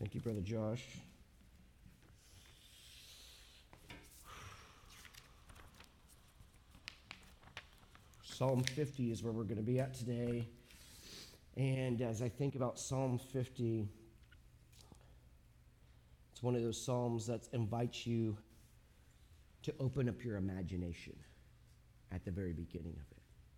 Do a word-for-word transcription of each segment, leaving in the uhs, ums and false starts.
Thank you, Brother Josh. Psalm fifty is where we're going to be at today. And as I think about Psalm fifty, it's one of those psalms that invites you to open up your imagination at the very beginning of it.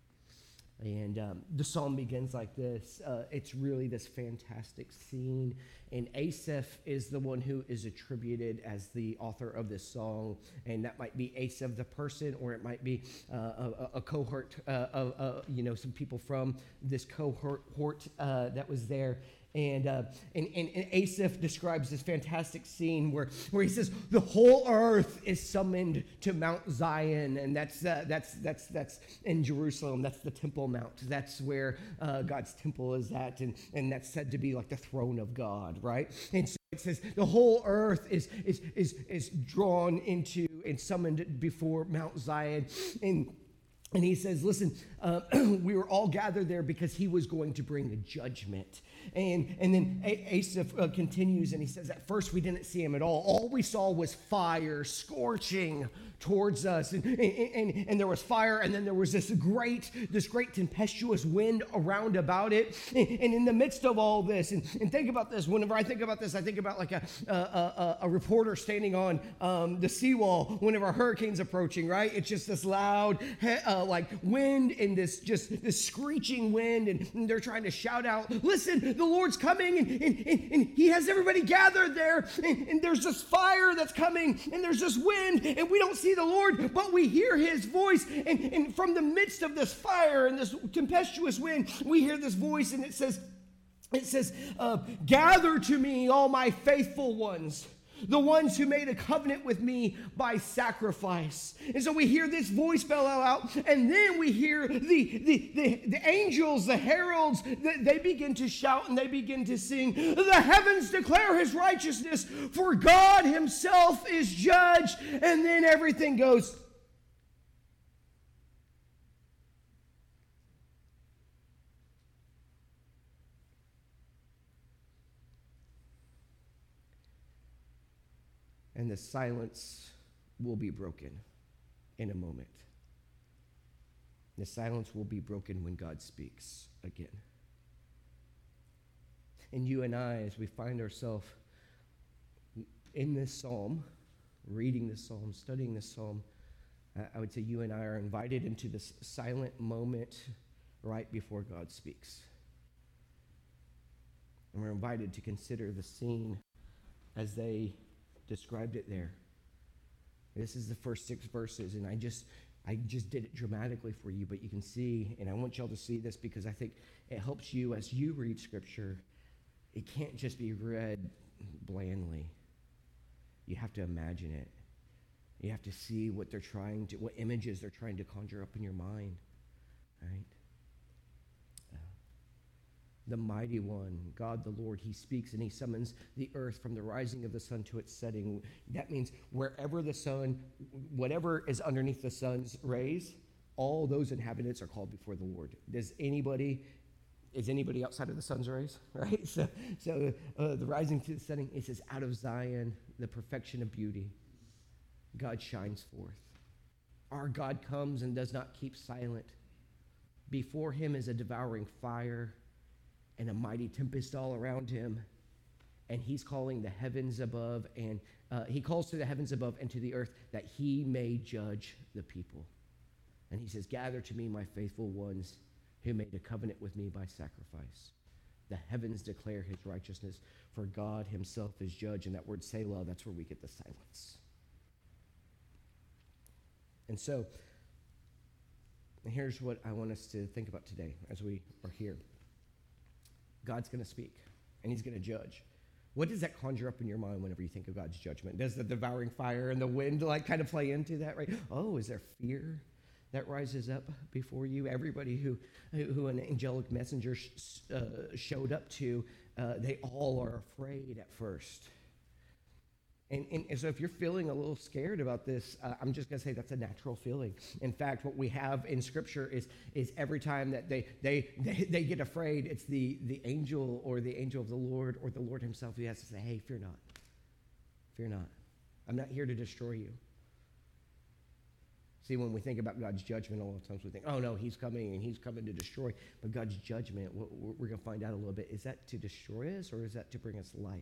And um, the psalm begins like this. Uh, it's really this fantastic scene. And Asaph is the one who is attributed as the author of this song. And that might be Asaph the person, or it might be uh, a, a cohort uh, of, uh, you know, some people from this cohort uh, that was there. And, uh, and, and, and Asaph describes this fantastic scene where, where he says, the whole earth is summoned to Mount Zion. And that's, uh, that's, that's, that's in Jerusalem. That's the Temple Mount. That's where uh, God's temple is at. And, and that's said to be like the throne of God, right? And so it says the whole earth is, is, is, is drawn into and summoned before Mount Zion. And And he says, listen, uh, we were all gathered there because he was going to bring a judgment. And, and then Asaph uh, continues, and he says, at first we didn't see him at all. All we saw was fire scorching towards us. And, and, and, and there was fire, and then there was this great, this great tempestuous wind around about it. And, and in the midst of all this, and, and think about this, whenever I think about this, I think about like a, a, a, a reporter standing on um, the seawall whenever a hurricane's approaching, right? It's just this loud, uh, like wind and this just this screeching wind, and, and they're trying to shout out, listen, the Lord's coming, and, and, and, and he has everybody gathered there, and, and there's this fire that's coming, and there's this wind, and we don't see the Lord, but we hear his voice, and, and from the midst of this fire and this tempestuous wind, we hear this voice, and it says, it says, uh, gather to me all my faithful ones, the ones who made a covenant with me by sacrifice. And so we hear this voice spell out, and then we hear the, the, the, the angels, the heralds, they begin to shout and they begin to sing, the heavens declare his righteousness, for God himself is judge. And then everything goes. And the silence will be broken in a moment. The silence will be broken when God speaks again. And you and I, as we find ourselves in this psalm, reading this psalm, studying this psalm, I would say you and I are invited into this silent moment right before God speaks. And we're invited to consider the scene as they described it there. This is the first six verses, and I just I just did it dramatically for you, but you can see, and I want y'all to see this because I think it helps you as you read Scripture. It can't just be read blandly. You have to imagine it. You have to see what they're trying to, what images they're trying to conjure up in your mind, right? The mighty one, God the Lord, he speaks and he summons the earth from the rising of the sun to its setting. That means wherever the sun, whatever is underneath the sun's rays, all those inhabitants are called before the Lord. Does anybody, is anybody outside of the sun's rays, right? So, so uh, the rising to the setting, it says, out of Zion, the perfection of beauty, God shines forth. Our God comes and does not keep silent. Before him is a devouring fire and a mighty tempest all around him. And he's calling the heavens above, and uh, he calls to the heavens above and to the earth that he may judge the people. And he says, gather to me my faithful ones who made a covenant with me by sacrifice. The heavens declare his righteousness, for God himself is judge. And that word Selah, that's where we get the silence. And so, here's what I want us to think about today as we are here. God's going to speak, and he's going to judge. What does that conjure up in your mind whenever you think of God's judgment? Does the devouring fire and the wind like kind of play into that, right? Oh, is there fear that rises up before you? Everybody who, who an angelic messenger sh- uh, showed up to, uh, they all are afraid at first. And, and, and so if you're feeling a little scared about this, uh, I'm just going to say that's a natural feeling. In fact, what we have in Scripture is, is every time that they, they, they, they get afraid, it's the, the angel or the angel of the Lord or the Lord himself who has to say, hey, fear not. Fear not. I'm not here to destroy you. See, when we think about God's judgment, a lot of times we think, oh, no, he's coming and he's coming to destroy. But God's judgment, what we're going to find out a little bit, is that to destroy us or is that to bring us life?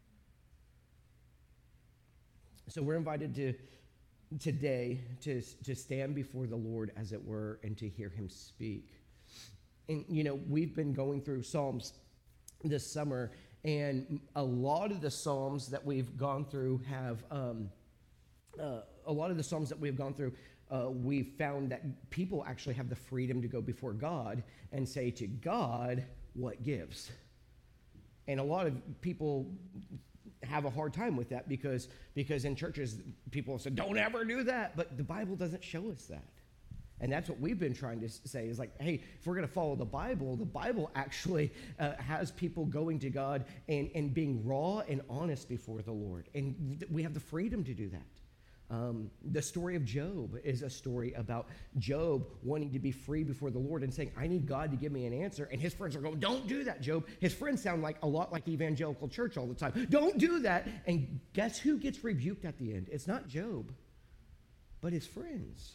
So we're invited to today to, to stand before the Lord, as it were, and to hear him speak. And, you know, we've been going through Psalms this summer, and a lot of the Psalms that we've gone through have, um, uh, a lot of the Psalms that we've gone through, uh, we've found that people actually have the freedom to go before God and say to God what gives. And a lot of people have a hard time with that because, because in churches, people have said, don't ever do that. But the Bible doesn't show us that. And that's what we've been trying to say is like, hey, if we're going to follow the Bible, the Bible actually uh, has people going to God and, and being raw and honest before the Lord. And th- we have the freedom to do that. Um, the story of Job is a story about Job wanting to be free before the Lord and saying, I need God to give me an answer. And his friends are going, don't do that, Job. His friends sound like a lot like evangelical church all the time. Don't do that. And guess who gets rebuked at the end? It's not Job, but his friends.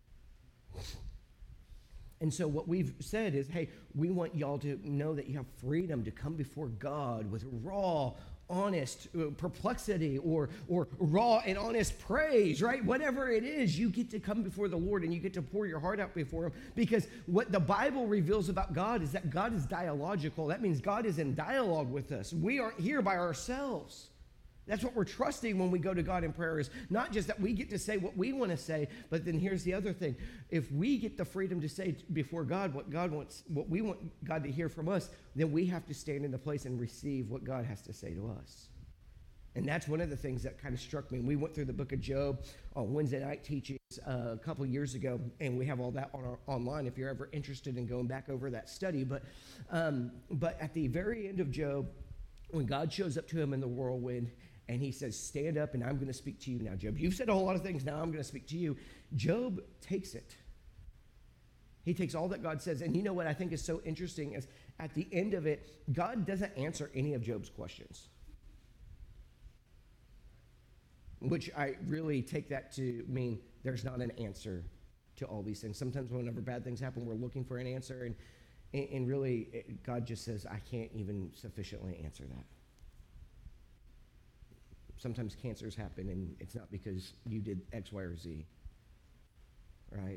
And so what we've said is, hey, we want y'all to know that you have freedom to come before God with raw, honest uh, perplexity or or raw and honest praise, right? Whatever it is, you get to come before the Lord and you get to pour your heart out before him, because what the Bible reveals about God is that God is dialogical. That means God is in dialogue with us. We aren't here by ourselves. That's what we're trusting when we go to God in prayer, is not just that we get to say what we want to say, but then here's the other thing. If we get the freedom to say before God what God wants, what we want God to hear from us, then we have to stand in the place and receive what God has to say to us. And that's one of the things that kind of struck me. We went through the book of Job on Wednesday night teachings uh, a couple years ago, and we have all that on our online if you're ever interested in going back over that study. But, um, but at the very end of Job, when God shows up to him in the whirlwind, and he says, stand up and I'm going to speak to you now, Job. You've said a whole lot of things. Now I'm going to speak to you. Job takes it. He takes all that God says. And you know what I think is so interesting is at the end of it, God doesn't answer any of Job's questions, which I really take that to mean there's not an answer to all these things. Sometimes whenever bad things happen, we're looking for an answer. And, and really, it, God just says, I can't even sufficiently answer that. Sometimes cancers happen, and it's not because you did X, Y, or Z, right?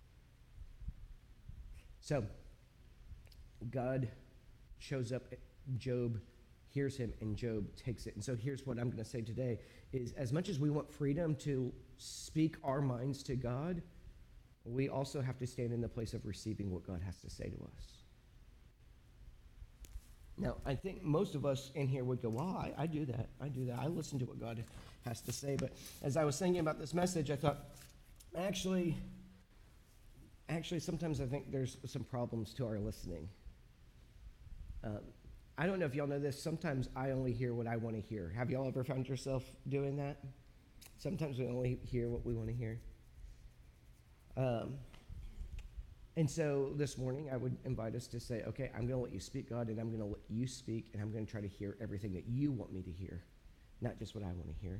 So God shows up, Job hears him, and Job takes it. And so here's what I'm going to say today is, as much as we want freedom to speak our minds to God, we also have to stand in the place of receiving what God has to say to us. Now, I think most of us in here would go, well, I, I do that. I do that. I listen to what God has to say. But as I was thinking about this message, I thought, actually, actually, sometimes I think there's some problems to our listening. Um, I don't know if y'all know this. Sometimes I only hear what I want to hear. Have y'all ever found yourself doing that? Sometimes we only hear what we want to hear. Um And so this morning, I would invite us to say, okay, I'm going to let you speak, God, and I'm going to let you speak, and I'm going to try to hear everything that you want me to hear, not just what I want to hear.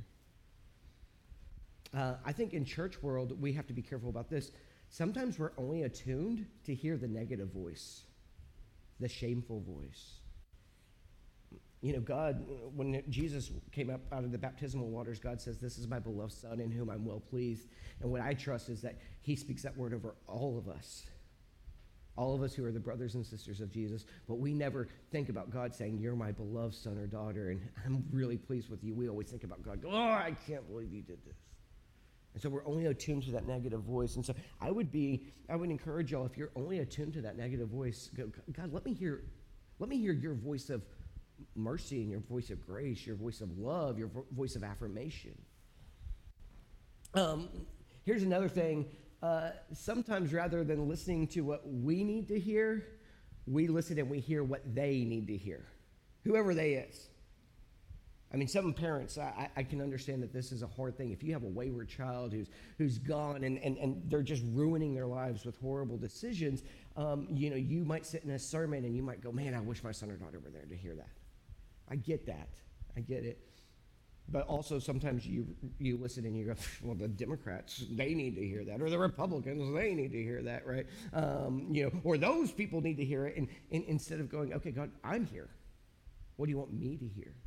Uh, I think in church world, we have to be careful about this. Sometimes we're only attuned to hear the negative voice, the shameful voice. You know, God, when Jesus came up out of the baptismal waters, God says, this is my beloved Son in whom I'm well pleased. And what I trust is that he speaks that word over all of us. All of us who are the brothers and sisters of Jesus, but we never think about God saying, you're my beloved son or daughter, and I'm really pleased with you. We always think about God, oh, I can't believe you did this. And so we're only attuned to that negative voice. And so I would be, I would encourage y'all, if you're only attuned to that negative voice, go, God, let me hear, let me hear your voice of mercy and your voice of grace, your voice of love, your vo- voice of affirmation. Um, here's another thing. Uh, sometimes rather than listening to what we need to hear, we listen and we hear what they need to hear, whoever they is. I mean, some parents, I, I can understand that this is a hard thing. If you have a wayward child who's who's gone and, and, and they're just ruining their lives with horrible decisions, um, you know, you might sit in a sermon and you might go, man, I wish my son or daughter were there to hear that. I get that. I get it. But also sometimes you you listen and you go, well, the Democrats, they need to hear that. Or the Republicans, they need to hear that, right? Um, you know, or those people need to hear it. And, and instead of going, okay, God, I'm here. What do you want me to hear?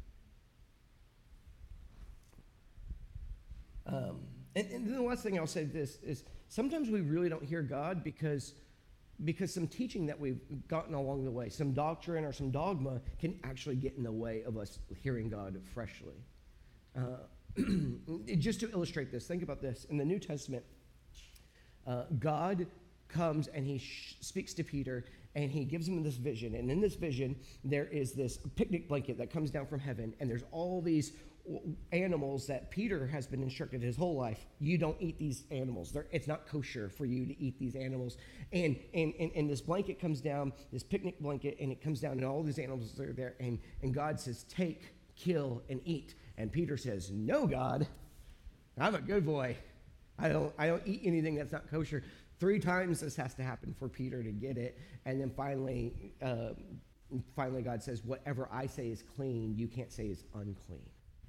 Um, and, and then the last thing I'll say this is sometimes we really don't hear God because because some teaching that we've gotten along the way, some doctrine or some dogma can actually get in the way of us hearing God freshly. Uh, just to illustrate this, think about this. In the New Testament, uh, God comes and he sh- speaks to Peter and he gives him this vision. And in this vision, there is this picnic blanket that comes down from heaven, and there's all these animals that Peter has been instructed his whole life. You don't eat these animals. They're, it's not kosher for you to eat these animals. And, and, and, and this blanket comes down, this picnic blanket, and it comes down, and all these animals are there. And, and God says, take, kill, and eat. And Peter says, no, God, I'm a good boy. I don't, I don't eat anything that's not kosher. Three times this has to happen for Peter to get it. And then finally, uh, finally God says, whatever I say is clean, you can't say is unclean.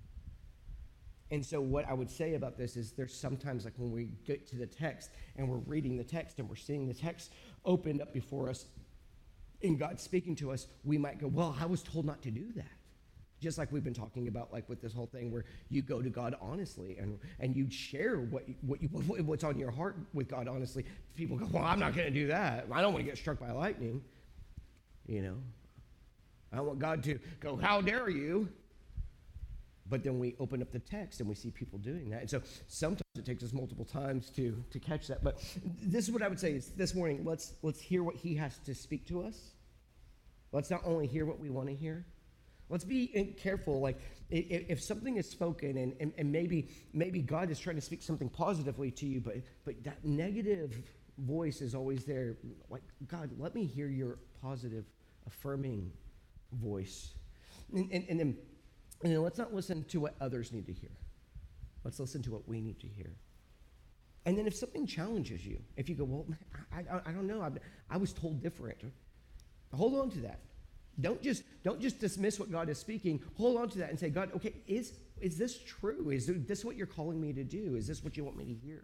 And so what I would say about this is there's sometimes like when we get to the text and we're reading the text and we're seeing the text opened up before us and God speaking to us, we might go, well, I was told not to do that. Just like we've been talking about, like with this whole thing where you go to God honestly and, and you share what what you, what's on your heart with God honestly. People go, well, I'm not going to do that. I don't want to get struck by lightning. You know, I don't want God to go, how dare you? But then we open up the text and we see people doing that. And so sometimes it takes us multiple times to, to catch that. But this is what I would say is this morning, let's let's hear what he has to speak to us. Let's not only hear what we want to hear. Let's be careful. Like if, if something is spoken and, and, and maybe maybe God is trying to speak something positively to you, but but that negative voice is always there. Like, God, let me hear your positive, affirming voice. And, and, and then And then let's not listen to what others need to hear. Let's listen to what we need to hear. And then if something challenges you, if you go, well, I, I, I don't know, I, I was told different, hold on to that. Don't just don't just dismiss what God is speaking. Hold on to that and say, God, okay, is is this true? Is this what you're calling me to do? Is this what you want me to hear?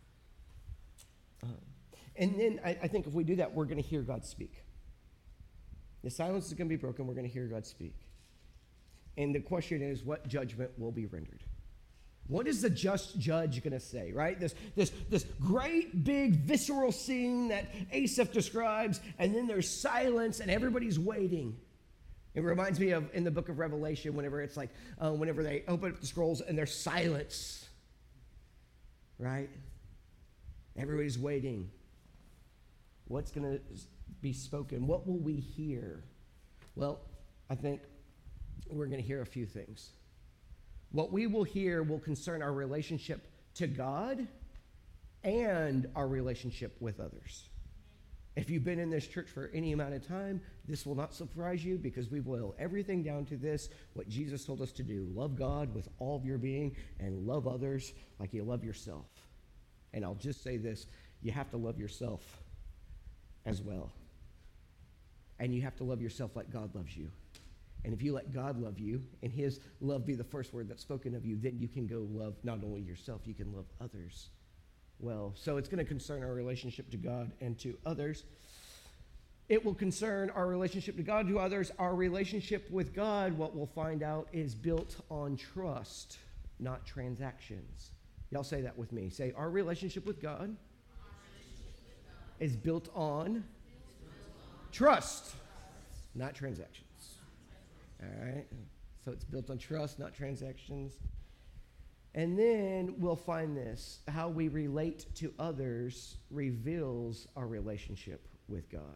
Uh, and then I, I think if we do that, we're going to hear God speak. The silence is going to be broken. We're going to hear God speak. And the question is, what judgment will be rendered? What is the just judge going to say, right? This, this, this great, big, visceral scene that Asaph describes, and then there's silence, and everybody's waiting. It reminds me of in the book of Revelation, whenever it's like, uh, whenever they open up the scrolls, and there's silence, right? Everybody's waiting. What's going to be spoken? What will we hear? Well, I think we're going to hear a few things. What we will hear will concern our relationship to God and our relationship with others. If you've been in this church for any amount of time, this will not surprise you because we boil everything down to this, what Jesus told us to do. Love God with all of your being and love others like you love yourself. And I'll just say this, you have to love yourself as well. And you have to love yourself like God loves you. And if you let God love you and his love be the first word that's spoken of you, then you can go love not only yourself, you can love others well. So it's going to concern our relationship to God and to others. It will concern our relationship to God, to others. Our relationship with God, what we'll find out, is built on trust, not transactions. Y'all say that with me. Say, our relationship with God, relationship with God is built on, built on trust, trust, not transactions. All right, so it's built on trust, not transactions. And then we'll find this, how we relate to others reveals our relationship with God.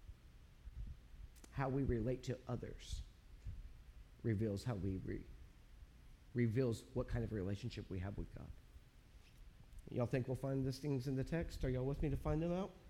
How we relate to others reveals how we re- reveals what kind of relationship we have with God. Y'all think we'll find these things in the text? Are y'all with me to find them out?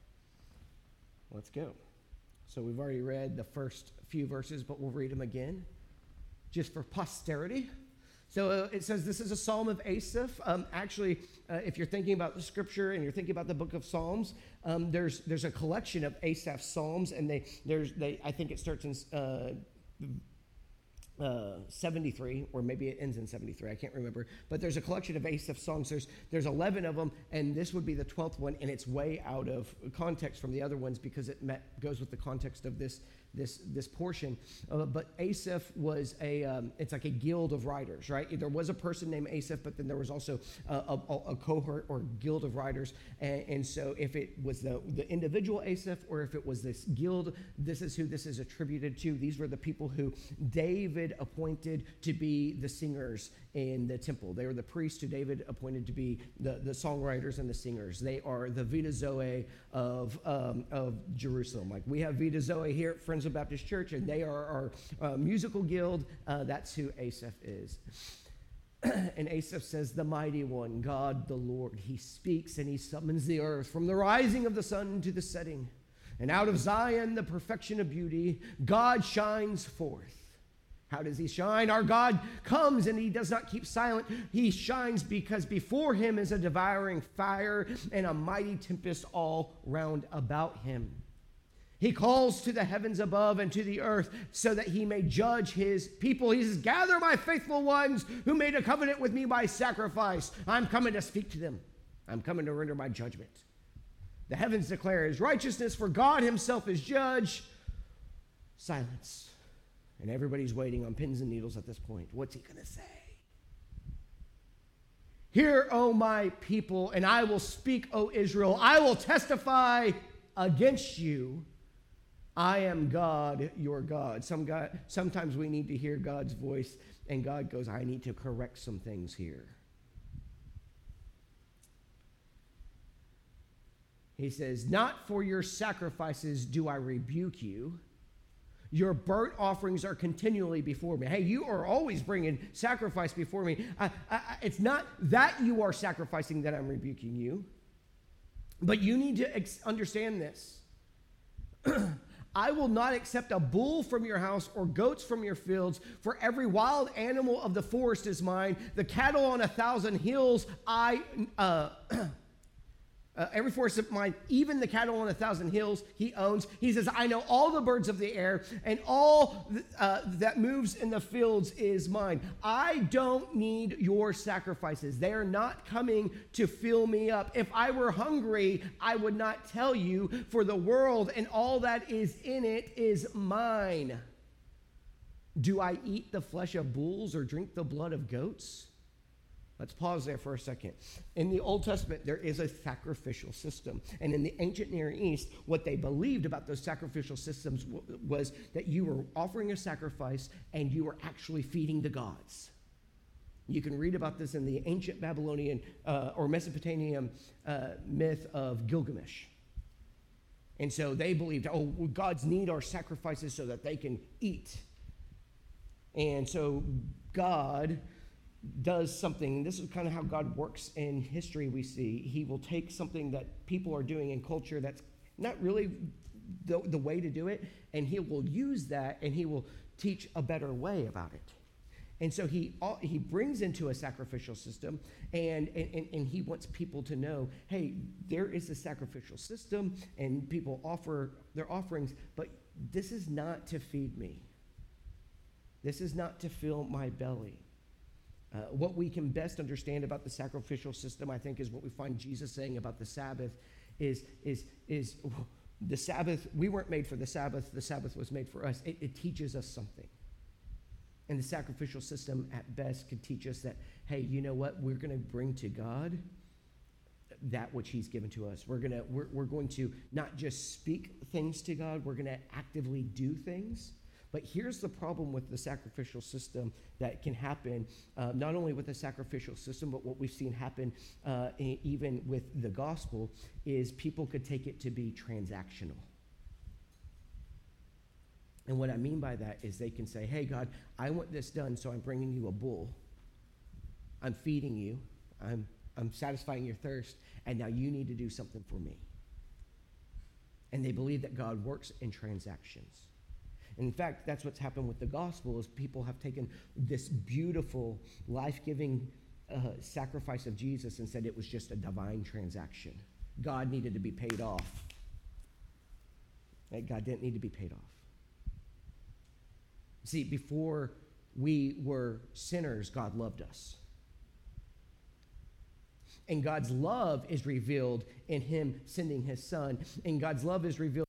Let's go. So we've already read the first few verses, but we'll read them again. just for posterity. So uh, it says this is a psalm of Asaph. Um, actually, uh, if you're thinking about the scripture and you're thinking about the book of Psalms, um, there's there's a collection of Asaph's psalms, and they there's they I think it starts in uh, uh, seventy-three, or maybe it ends in seventy-three. I can't remember. But there's a collection of Asaph songs. There's there's eleven of them, and this would be the twelfth one, and it's way out of context from the other ones because it met, goes with the context of this. this this portion, uh, but Asaph was a, um, it's like a guild of writers, right? There was a person named Asaph, but then there was also a, a, a cohort or guild of writers, and, and so if it was the, the individual Asaph or if it was this guild, this is who this is attributed to. These were the people who David appointed to be the singers in the temple. They were the priests who David appointed to be the, the songwriters and the singers. They are the Vita Zoe of, um, of Jerusalem. Like we have Vita Zoe here at Friends of Baptist Church, and they are our uh, musical guild. Uh, that's who Asaph is. And Asaph says, the mighty one, God the Lord, he speaks and he summons the earth from the rising of the sun to the setting. And out of Zion, the perfection of beauty, God shines forth. How does he shine? Our God comes and he does not keep silent. He shines because before him is a devouring fire and a mighty tempest all round about him. He calls to the heavens above and to the earth so that he may judge his people. He says, gather my faithful ones who made a covenant with me by sacrifice. I'm coming to speak to them. I'm coming to render my judgment. The heavens declare his righteousness, for God himself is judge. Silence. And everybody's waiting on pins and needles at this point. What's he going to say? Hear, O my people, and I will speak, O Israel. I will testify against you. I am God, your God. Some God. Sometimes we need to hear God's voice, and God goes, I need to correct some things here. He says, not for your sacrifices do I rebuke you. Your burnt offerings are continually before me. Hey, you are always bringing sacrifice before me. I, I, it's not that you are sacrificing that I'm rebuking you, but you need to ex- understand this. I will not accept a bull from your house or goats from your fields, for every wild animal of the forest is mine. The cattle on a thousand hills I... Uh, Uh, every forest of mine, even the cattle on a thousand hills, he owns. He says, I know all the birds of the air, and all th- uh, that moves in the fields is mine. I don't need your sacrifices. They are not coming to fill me up. If I were hungry, I would not tell you, for the world and all that is in it is mine. Do I eat the flesh of bulls or drink the blood of goats? Let's pause there for a second. In the Old Testament, there is a sacrificial system. And in the ancient Near East, what they believed about those sacrificial systems w- was that you were offering a sacrifice and you were actually feeding the gods. You can read about this in the ancient Babylonian uh, or Mesopotamian uh, myth of Gilgamesh. And so they believed, oh, well, gods need our sacrifices so that they can eat. And so God does something. This is kind of how God works in history. We see he will take something that people are doing in culture that's not really the, the way to do it, and he will use that and he will teach a better way about it. And so he he brings into a sacrificial system, and, and, and he wants people to know, hey, there is a sacrificial system and people offer their offerings, but this is not to feed me. This is not to fill my belly. Uh, what we can best understand about the sacrificial system, I think, is what we find Jesus saying about the Sabbath is, is, is the Sabbath, we weren't made for the Sabbath, the Sabbath was made for us. It, it teaches us something. And the sacrificial system at best can teach us that, hey, you know what? We're going to bring to God that which he's given to us. We're going to, we're, we're going to not just speak things to God, we're going to actively do things. But here's the problem with the sacrificial system that can happen, uh, not only with the sacrificial system, but what we've seen happen uh, even with the gospel, is people could take it to be transactional. And what I mean by that is they can say, hey, God, I want this done, so I'm bringing you a bull. I'm feeding you. I'm, I'm satisfying your thirst, and now you need to do something for me. And they believe that God works in transactions. And in fact, that's what's happened with the gospel, is people have taken this beautiful, life-giving uh, sacrifice of Jesus and said it was just a divine transaction. God needed to be paid off. God didn't need to be paid off. See, before we were sinners, God loved us. And God's love is revealed in him sending his son. And God's love is revealed.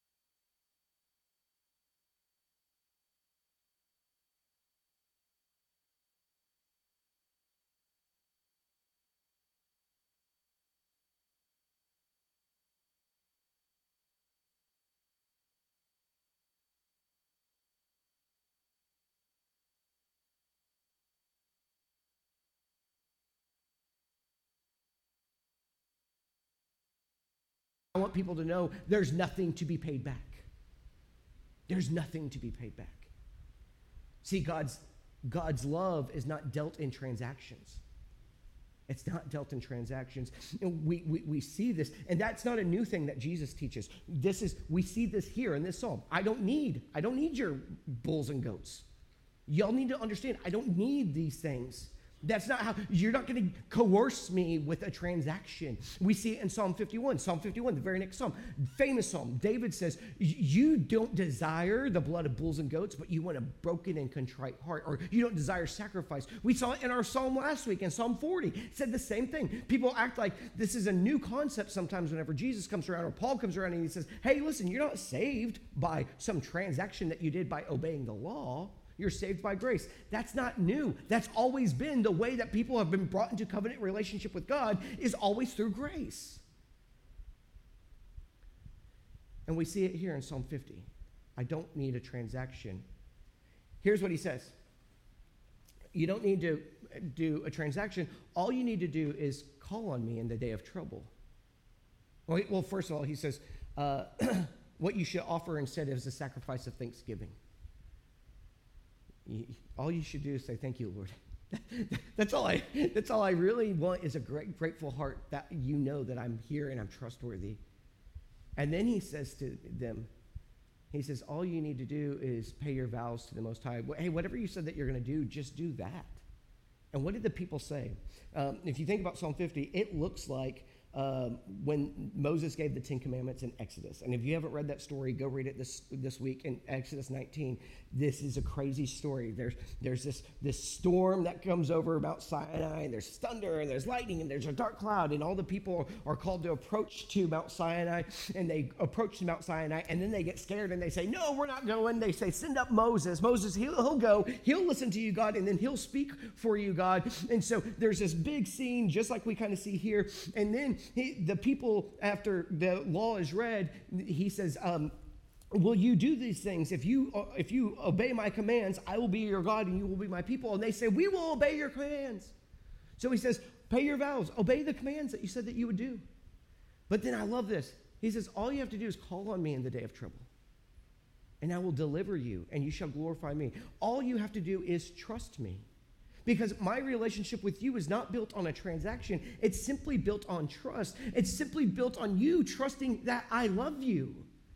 I want people to know there's nothing to be paid back. There's nothing to be paid back. See, God's, God's love is not dealt in transactions. It's not dealt in transactions. And we, we, we see this, and that's not a new thing that Jesus teaches. This is, we see this here in this psalm. I don't need, I don't need your bulls and goats. Y'all need to understand, I don't need these things. That's not how, you're not going to coerce me with a transaction. We see it in Psalm fifty-one. Psalm fifty-one, the very next psalm, famous psalm. David says, you don't desire the blood of bulls and goats, but you want a broken and contrite heart, or you don't desire sacrifice. We saw it in our psalm last week in Psalm forty. It said the same thing. People act like this is a new concept sometimes whenever Jesus comes around or Paul comes around and he says, hey, listen, you're not saved by some transaction that you did by obeying the law. You're saved by grace. That's not new. That's always been the way that people have been brought into covenant relationship with God, is always through grace. And we see it here in Psalm fifty. I don't need a transaction. Here's what he says. You don't need to do a transaction. All you need to do is call on me in the day of trouble. Well, well first of all, he says, uh, what you should offer instead is a sacrifice of thanksgiving. All you should do is say, thank you, Lord. That's all I, that's all I really want, is a great, grateful heart that you know that I'm here and I'm trustworthy. And then he says to them, he says, all you need to do is pay your vows to the Most High. Hey, whatever you said that you're going to do, just do that. And what did the people say? Um, if you think about Psalm fifty, it looks like Um, when Moses gave the Ten Commandments in Exodus. And if you haven't read that story, go read it this this week in Exodus nineteen. This is a crazy story. There's there's this, this storm that comes over Mount Sinai, and there's thunder, and there's lightning, and there's a dark cloud, and all the people are called to approach to Mount Sinai, and they approach to Mount Sinai, and then they get scared, and they say, no, we're not going. They say, send up Moses. Moses, he'll, he'll go. He'll listen to you, God, and then he'll speak for you, God. And so there's this big scene, just like we kind of see here, and then He, the people, after the law is read, he says, um, will you do these things? If you uh, if you obey my commands, I will be your God and you will be my people. And they say, we will obey your commands. So he says, pay your vows. Obey the commands that you said that you would do. But then I love this. He says, all you have to do is call on me in the day of trouble, and I will deliver you, and you shall glorify me. All you have to do is trust me. Because my relationship with you is not built on a transaction. It's simply built on trust. It's simply built on you trusting that I love you.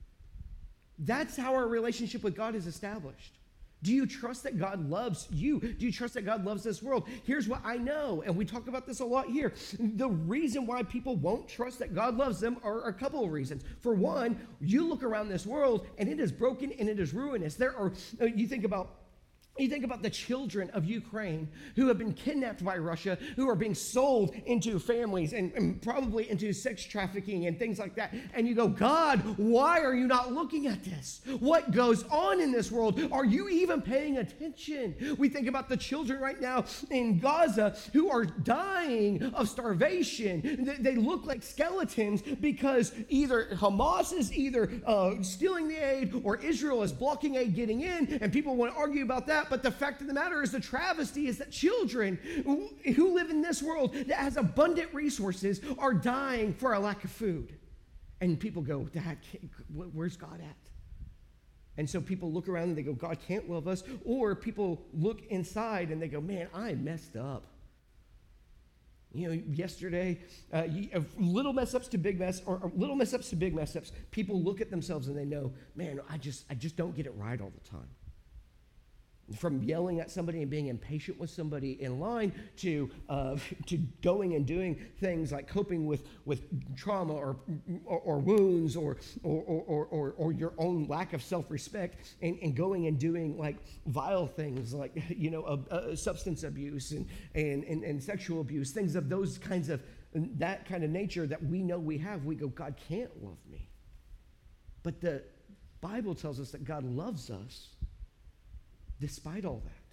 That's how our relationship with God is established. Do you trust that God loves you? Do you trust that God loves this world? Here's what I know, and we talk about this a lot here. The reason why people won't trust that God loves them are a couple of reasons. For one, you look around this world, and it is broken and it is ruinous. There are, you think about You think about the children of Ukraine who have been kidnapped by Russia, who are being sold into families and, and probably into sex trafficking and things like that. And you go, God, why are you not looking at this? What goes on in this world? Are you even paying attention? We think about the children right now in Gaza who are dying of starvation. They, they look like skeletons because either Hamas is either uh, stealing the aid or Israel is blocking aid getting in, and people want to argue about that. But the fact of the matter is, the travesty is that children who, who live in this world that has abundant resources are dying for a lack of food. And people go, Dad, where's God at? And so people look around and they go, God can't love us. Or people look inside and they go, man, I messed up. You know, yesterday, uh, you, uh, little mess ups to big mess, or, or little mess ups to big mess ups. People look at themselves and they know, man, I just, I just don't get it right all the time. From yelling at somebody and being impatient with somebody in line to uh, to going and doing things like coping with, with trauma or, or, or wounds or or, or, or or your own lack of self-respect and, and going and doing like vile things like, you know, uh, uh, substance abuse and, and, and, and sexual abuse, things of those kinds of, that kind of nature that we know we have. We go, God can't love me. But the Bible tells us that God loves us despite all that.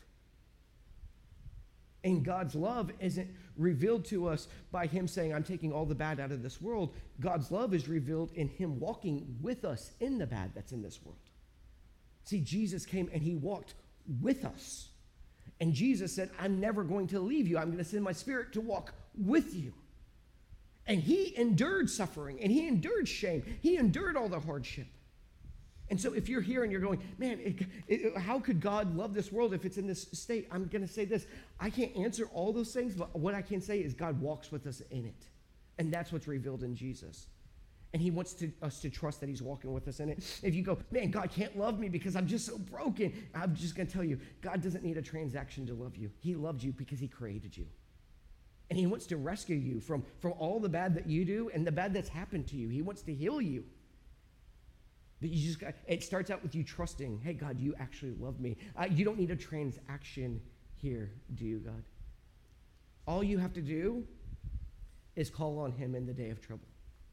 And God's love isn't revealed to us by him saying, I'm taking all the bad out of this world. God's love is revealed in him walking with us in the bad that's in this world. See, Jesus came and he walked with us. And Jesus said, I'm never going to leave you. I'm going to send my Spirit to walk with you. And he endured suffering and he endured shame. He endured all the hardship. And so if you're here and you're going, man, it, it, how could God love this world if it's in this state? I'm going to say this. I can't answer all those things, but what I can say is God walks with us in it. And that's what's revealed in Jesus. And he wants to, us to trust that he's walking with us in it. If you go, man, God can't love me because I'm just so broken, I'm just going to tell you, God doesn't need a transaction to love you. He loved you because he created you. And he wants to rescue you from, from all the bad that you do and the bad that's happened to you. He wants to heal you. But you just got, it starts out with you trusting, hey, God, you actually love me. Uh, you don't need a transaction here, do you, God? All you have to do is call on him in the day of trouble.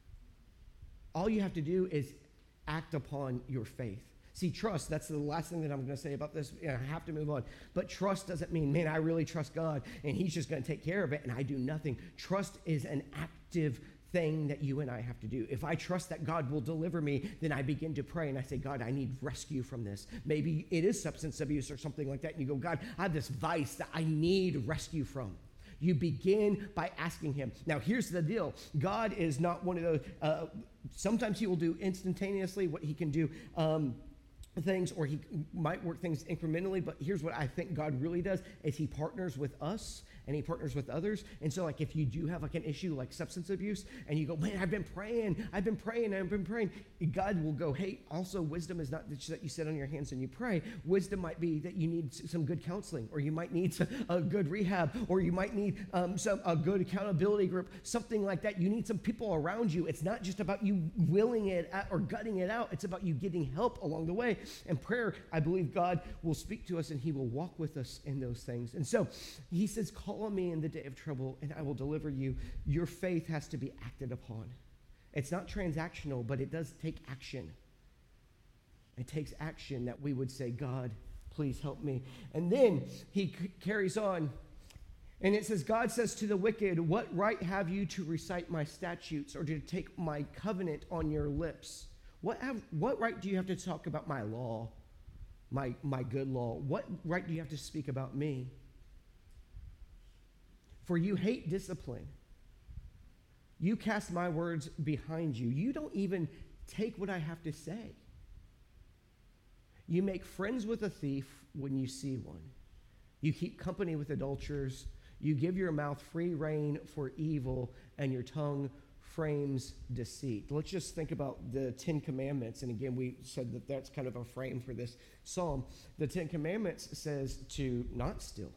All you have to do is act upon your faith. See, trust, that's the last thing that I'm going to say about this. You know, I have to move on. But trust doesn't mean, man, I really trust God, and he's just going to take care of it, and I do nothing. Trust is an active thing that you and I have to do. If I trust that God will deliver me, then I begin to pray and I say, God, I need rescue from this. Maybe it is substance abuse or something like that. And you go, God, I have this vice that I need rescue from. You begin by asking him. Now, here's the deal. God is not one of those, uh, sometimes he will do instantaneously what he can do um, things, or he might work things incrementally, but here's what I think God really does is he partners with us and he partners with others. And so like if you do have like an issue like substance abuse and you go, man, I've been praying, I've been praying, I've been praying. God will go, hey, also wisdom is not just that you sit on your hands and you pray. Wisdom might be that you need some good counseling, or you might need some, a good rehab, or you might need um, some a good accountability group, something like that. You need some people around you. It's not just about you willing it out or gutting it out. It's about you getting help along the way. And prayer, I believe God will speak to us and he will walk with us in those things. And so he says, call on me in the day of trouble and I will deliver you. Your faith has to be acted upon. It's not transactional, but it does take action. It takes action that we would say, God, please help me. And then he c- carries on and it says, God says to the wicked, what right have you to recite my statutes or to take my covenant on your lips? What have, what right do you have to talk about my law, my, my good law? What right do you have to speak about me? For you hate discipline. You cast my words behind you. You don't even take what I have to say. You make friends with a thief when you see one. You keep company with adulterers. You give your mouth free rein for evil, and your tongue frames deceit. Let's just think about the Ten Commandments. And again, we said that that's kind of a frame for this psalm. The Ten Commandments says to not steal.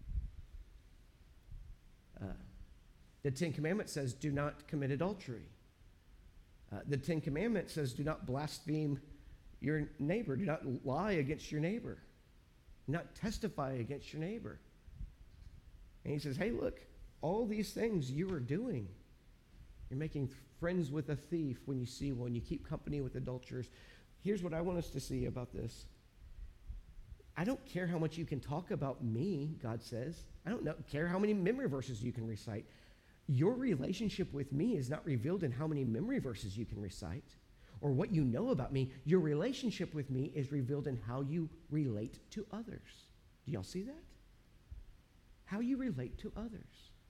Uh, the Ten Commandments says do not commit adultery. Uh, the Ten Commandments says do not blaspheme your neighbor. Do not lie against your neighbor. Do not testify against your neighbor. And he says, hey, look, all these things you are doing. You're making friends with a thief when you see one. You keep company with adulterers. Here's what I want us to see about this. I don't care how much you can talk about me, God says. I don't know, care how many memory verses you can recite. Your relationship with me is not revealed in how many memory verses you can recite or what you know about me. Your relationship with me is revealed in how you relate to others. Do y'all see that? How you relate to others.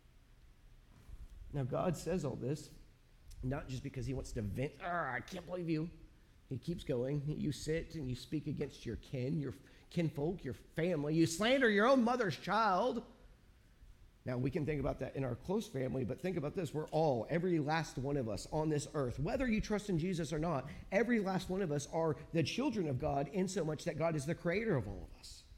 Now, God says all this, not just because he wants to vent, I can't believe you. He keeps going. You sit and you speak against your kin, your kinfolk, your family. You slander your own mother's child. Now, we can think about that in our close family, but think about this. We're all, every last one of us on this earth, whether you trust in Jesus or not, every last one of us are the children of God in so much that God is the creator of all of us.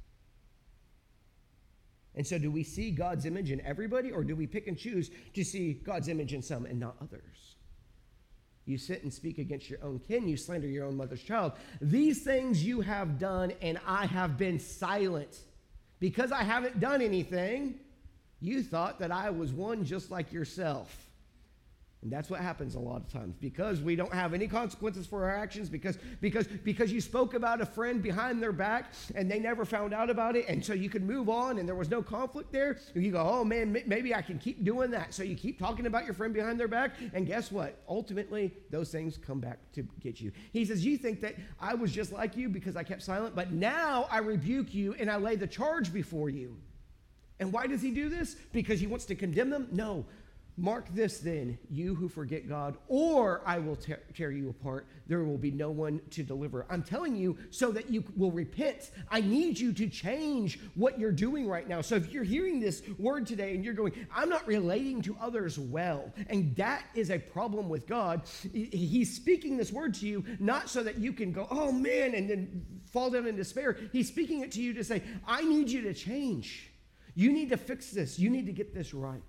And so do we see God's image in everybody, or do we pick and choose to see God's image in some and not others? You sit and speak against your own kin. You slander your own mother's child. These things you have done, and I have been silent. Because I haven't done anything, you thought that I was one just like yourself. And that's what happens a lot of times. Because we don't have any consequences for our actions, because, because, because you spoke about a friend behind their back and they never found out about it, and so you could move on and there was no conflict there. You go, oh man, maybe I can keep doing that. So you keep talking about your friend behind their back, and guess what? Ultimately, those things come back to get you. He says, you think that I was just like you because I kept silent, but now I rebuke you and I lay the charge before you. And why does he do this? Because he wants to condemn them? No. Mark this then, you who forget God, or I will tear, tear you apart. There will be no one to deliver. I'm telling you so that you will repent. I need you to change what you're doing right now. So if you're hearing this word today and you're going, I'm not relating to others well, and that is a problem with God. He's speaking this word to you not so that you can go, oh man, and then fall down in despair. He's speaking it to you to say, I need you to change. You need to fix this. You need to get this right.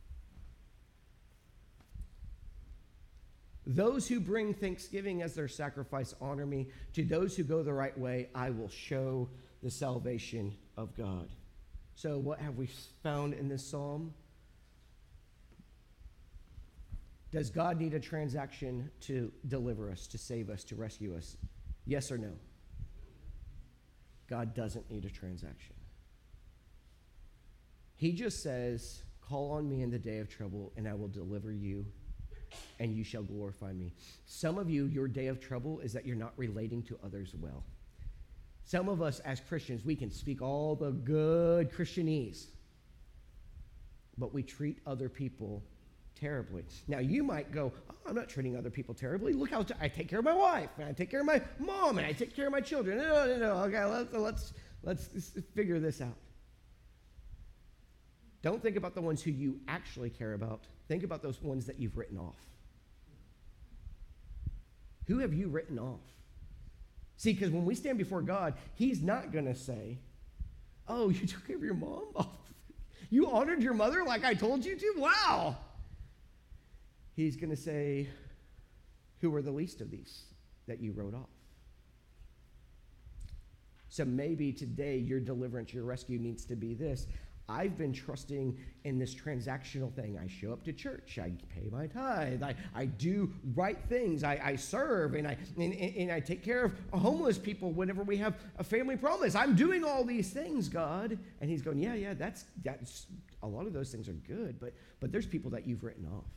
Those who bring thanksgiving as their sacrifice honor me. To those who go the right way, I will show the salvation of God. So what have we found in this psalm? Does God need a transaction to deliver us, to save us, to rescue us? Yes or no? God doesn't need a transaction. He just says, call on me in the day of trouble, and I will deliver you, and you shall glorify me. Some of you, your day of trouble is that you're not relating to others well. Some of us as Christians, we can speak all the good Christianese, but we treat other people terribly. Now, you might go, oh, I'm not treating other people terribly. Look how t- I take care of my wife, and I take care of my mom, and I take care of my children. No, no, no. Okay, let's, let's, let's figure this out. Don't think about the ones who you actually care about. Think about those ones that you've written off. Who have you written off? See, because when we stand before God, he's not going to say, oh, you took care of your mom? Oh, you honored your mother like I told you to? Wow. He's going to say, who are the least of these that you wrote off? So maybe today your deliverance, your rescue needs to be this. I've been trusting in this transactional thing. I show up to church. I pay my tithe. I, I do right things. I, I serve, and I and, and I take care of homeless people whenever we have a family promise. I'm doing all these things, God. And he's going, yeah, yeah, that's, that's a lot of those things are good, but, but there's people that you've written off.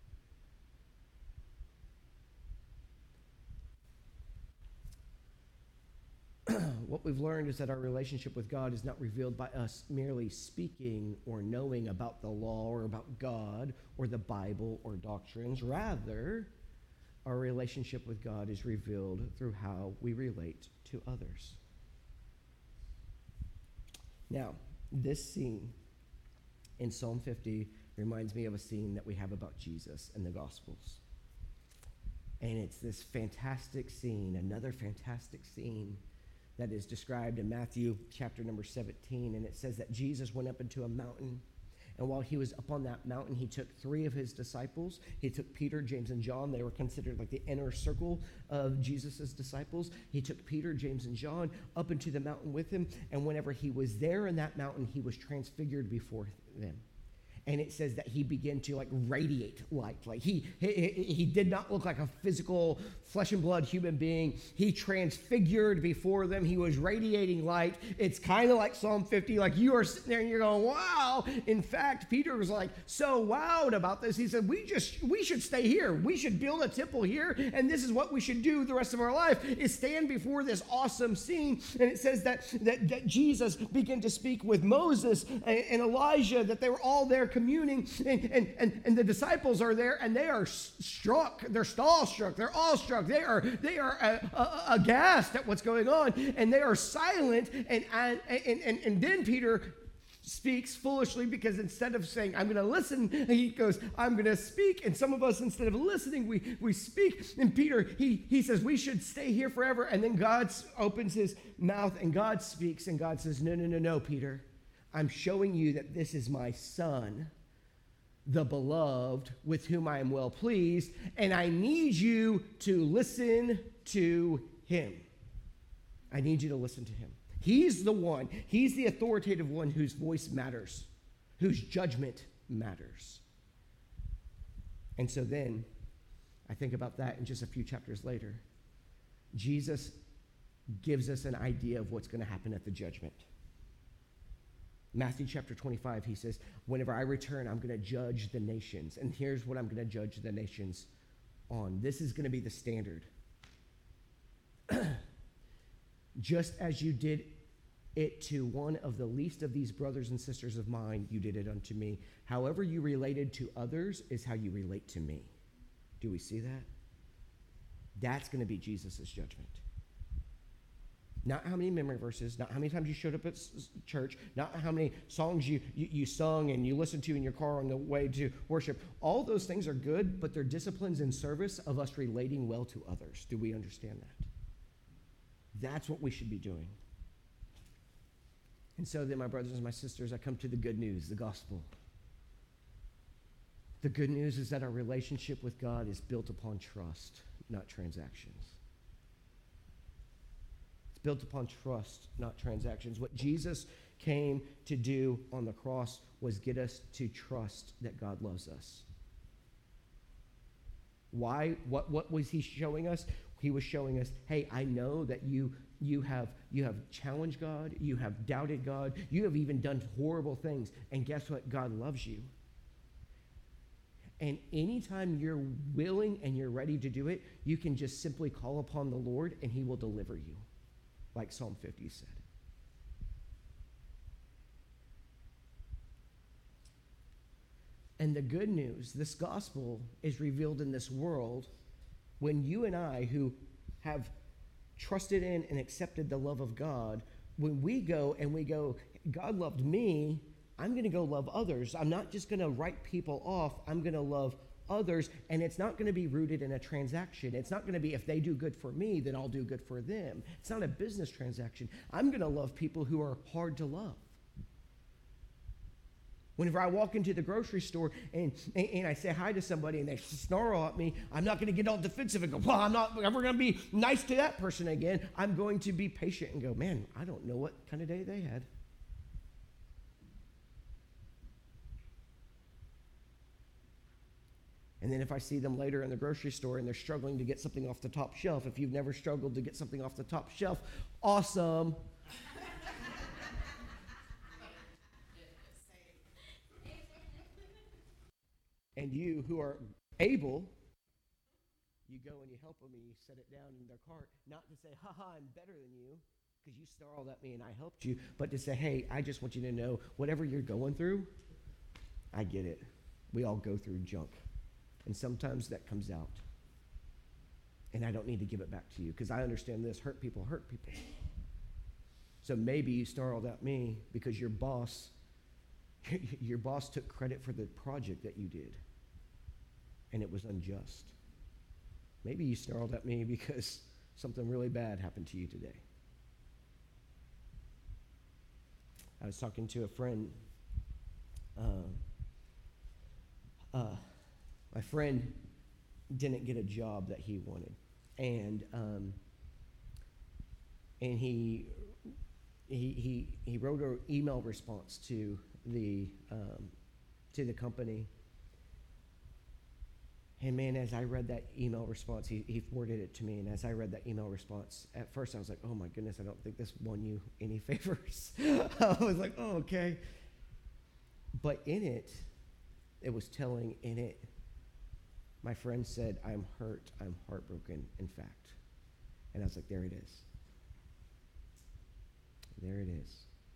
What we've learned is that our relationship with God is not revealed by us merely speaking or knowing about the law or about God or the Bible or doctrines. Rather, our relationship with God is revealed through how we relate to others. Now, this scene in Psalm fifty reminds me of a scene that we have about Jesus in the Gospels. And it's this fantastic scene, another fantastic scene that is described in Matthew chapter number seventeen, and it says that Jesus went up into a mountain, and while he was up on that mountain, he took three of his disciples. He took Peter, James, and John. They were considered like the inner circle of Jesus' disciples. He took Peter, James, and John up into the mountain with him, and whenever he was there in that mountain, he was transfigured before them. And it says that he began to like radiate light. Like he, he he did not look like a physical flesh and blood human being. He transfigured before them. He was radiating light. It's kind of like Psalm fifty. Like you are sitting there and you're going, wow. In fact, Peter was like so wowed about this. He said, we just we should stay here. We should build a temple here. And this is what we should do the rest of our life is stand before this awesome scene. And it says that that, that Jesus began to speak with Moses and, and Elijah, that they were all there communing, and, and, and, and the disciples are there, and they are struck. They're starstruck. They're awestruck. They are they are uh, uh, aghast at what's going on, and they are silent. And and and, and then Peter speaks foolishly because instead of saying, I'm going to listen, he goes, I'm going to speak. And some of us, instead of listening, we, we speak. And Peter, he, he says, we should stay here forever. And then God opens his mouth and God speaks. And God says, no, no, no, no, Peter. I'm showing you that this is my son, the beloved, with whom I am well pleased. And I need you to listen to him. I need you to listen to him. He's the one, he's the authoritative one whose voice matters, whose judgment matters. And so then, I think about that in just a few chapters later. Jesus gives us an idea of what's going to happen at the judgment. Matthew chapter twenty-five, he says, whenever I return, I'm going to judge the nations. And here's what I'm going to judge the nations on. This is going to be the standard. Just as you did it to one of the least of these brothers and sisters of mine, you did it unto me. However you related to others is how you relate to me. Do we see that? That's going to be Jesus' judgment. Not how many memory verses, not how many times you showed up at s- church, not how many songs you, you, you sung and you listened to in your car on the way to worship. All those things are good, but they're disciplines in service of us relating well to others. Do we understand that? That's what we should be doing. And so then, my brothers and my sisters, I come to the good news, the gospel. The good news is that our relationship with God is built upon trust, not transactions. It's built upon trust, not transactions. What Jesus came to do on the cross was get us to trust that God loves us. Why? What, what was he showing us? He was showing us, hey, I know that you, you, have, you have challenged God, you have doubted God, you have even done horrible things, and guess what? God loves you. And anytime you're willing and you're ready to do it, you can just simply call upon the Lord and he will deliver you, like Psalm fifty said. And the good news, this gospel is revealed in this world when you and I, who have trusted in and accepted the love of God, when we go and we go, God loved me, I'm going to go love others. I'm not just going to write people off. I'm going to love others, and it's not going to be rooted in a transaction. It's not going to be if they do good for me, then I'll do good for them. It's not a business transaction. I'm going to love people who are hard to love. Whenever I walk into the grocery store and, and, and I say hi to somebody and they snarl at me, I'm not going to get all defensive and go, well, I'm not ever going to be nice to that person again. I'm going to be patient and go, man, I don't know what kind of day they had. And then if I see them later in the grocery store and they're struggling to get something off the top shelf, if you've never struggled to get something off the top shelf, awesome. And you who are able, you go and you help them and you set it down in their cart, not to say, ha ha, I'm better than you, because you snarled at me and I helped you, but to say, hey, I just want you to know, whatever you're going through, I get it. We all go through junk. And sometimes that comes out. And I don't need to give it back to you, because I understand this, hurt people hurt people. So maybe you snarled at me because your boss, your boss took credit for the project that you did, and it was unjust. Maybe you snarled at me because something really bad happened to you today. I was talking to a friend. Uh, uh, my friend didn't get a job that he wanted, and um, and he he he he wrote an email response to the um, to the company. And man, as I read that email response, he, he forwarded it to me, and as I read that email response, at first I was like, oh my goodness, I don't think this won you any favors. I was like, oh, okay. But in it, it was telling in it, my friend said, I'm hurt, I'm heartbroken, in fact. And I was like, there it is. There it is.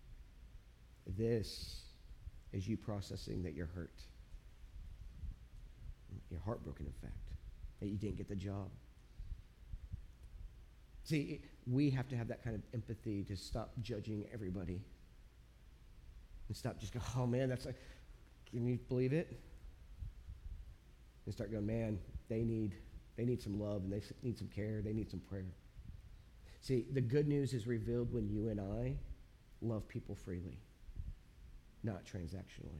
This is you processing that you're hurt. You're heartbroken, in fact, that you didn't get the job. See, we have to have that kind of empathy to stop judging everybody. And stop just go, oh man, that's like, can you believe it? And start going, man, they need, they need some love and they need some care. They need some prayer. See, the good news is revealed when you and I love people freely, not transactionally.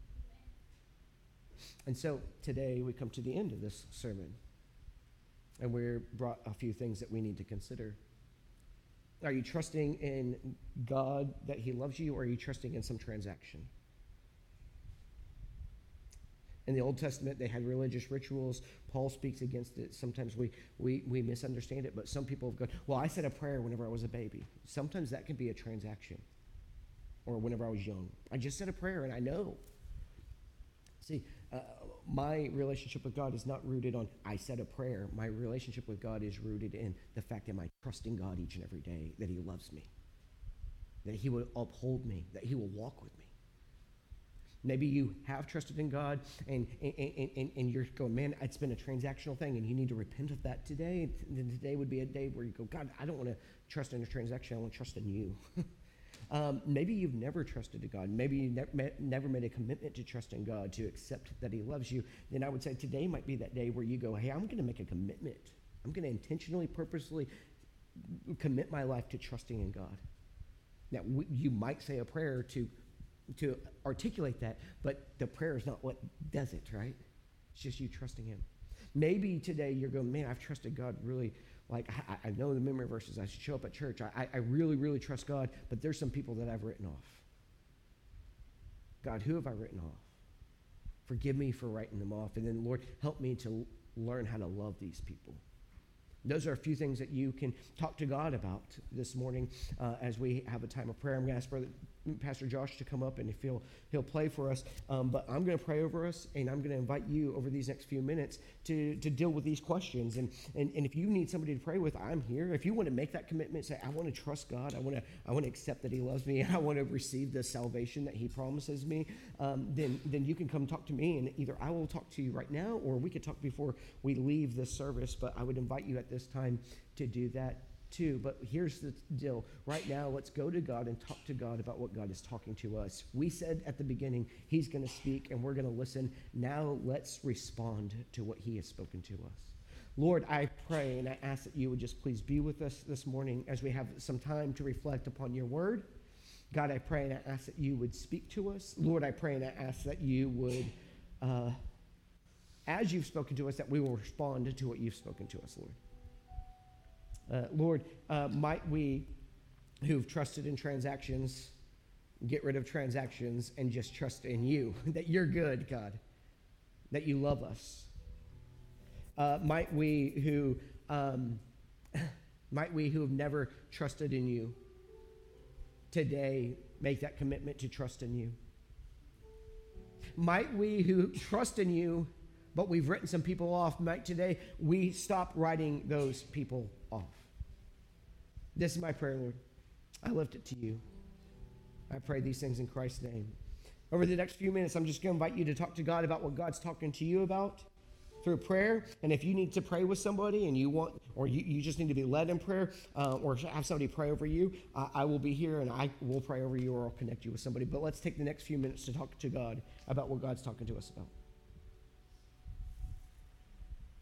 And so today we come to the end of this sermon, and we're brought a few things that we need to consider. Are you trusting in God that he loves you, or are you trusting in some transaction? In the Old Testament, they had religious rituals. Paul speaks against it. Sometimes we, we, we misunderstand it, but some people have gone, well, I said a prayer whenever I was a baby. Sometimes that can be a transaction, or whenever I was young. I just said a prayer, and I know. See, uh, my relationship with God is not rooted on, I said a prayer. My relationship with God is rooted in the fact that I'm trusting God each and every day, that he loves me, that he will uphold me, that he will walk with me. Maybe you have trusted in God, and, and, and, and you're going, man, it's been a transactional thing, and you need to repent of that today. And then today would be a day where you go, God, I don't want to trust in a transaction. I want to trust in you. um, maybe you've never trusted in God. Maybe you ne- never made a commitment to trust in God, to accept that he loves you. Then I would say today might be that day where you go, hey, I'm going to make a commitment. I'm going to intentionally, purposely commit my life to trusting in God. Now, w- you might say a prayer to to articulate that, but the prayer is not what does it, right? It's just you trusting him. Maybe today you're going, man, I've trusted God really, like, I, I know the memory verses, I should show up at church, I, I really, really trust God, but there's some people that I've written off. God, who have I written off? Forgive me for writing them off, and then, Lord, help me to learn how to love these people. Those are a few things that you can talk to God about this morning uh, as we have a time of prayer. I'm going to ask Brother, Pastor Josh to come up, and if he'll, he'll play for us. Um, but I'm going to pray over us, and I'm going to invite you over these next few minutes to, to deal with these questions. And, and, and if you need somebody to pray with, I'm here. If you want to make that commitment, say, I want to trust God. I want to I want to accept that he loves me. I want to receive the salvation that he promises me. Um, then, then you can come talk to me, and either I will talk to you right now, or we could talk before we leave this service. But I would invite you at this time to do that too. But here's the deal. Right now, let's go to God and talk to God about what God is talking to us. We said at the beginning, he's going to speak and we're going to listen. Now let's respond to what he has spoken to us. Lord, I pray and I ask that you would just please be with us this morning as we have some time to reflect upon your word. God, I pray and I ask that you would speak to us. Lord, I pray and I ask that you would, uh, as you've spoken to us, that we will respond to what you've spoken to us, Lord. Uh, Lord, uh, might we who've trusted in transactions get rid of transactions and just trust in you, that you're good, God, that you love us. Uh, might we who um, might we who have never trusted in you today make that commitment to trust in you. Might we who trust in you, but we've written some people off, might today we stop writing those people off. This is my prayer, Lord. I lift it to you. I pray these things in Christ's name. Over the next few minutes, I'm just going to invite you to talk to God about what God's talking to you about through prayer. And if you need to pray with somebody and you want, or you, you just need to be led in prayer, uh, or have somebody pray over you, uh, I will be here and I will pray over you, or I'll connect you with somebody. But let's take the next few minutes to talk to God about what God's talking to us about.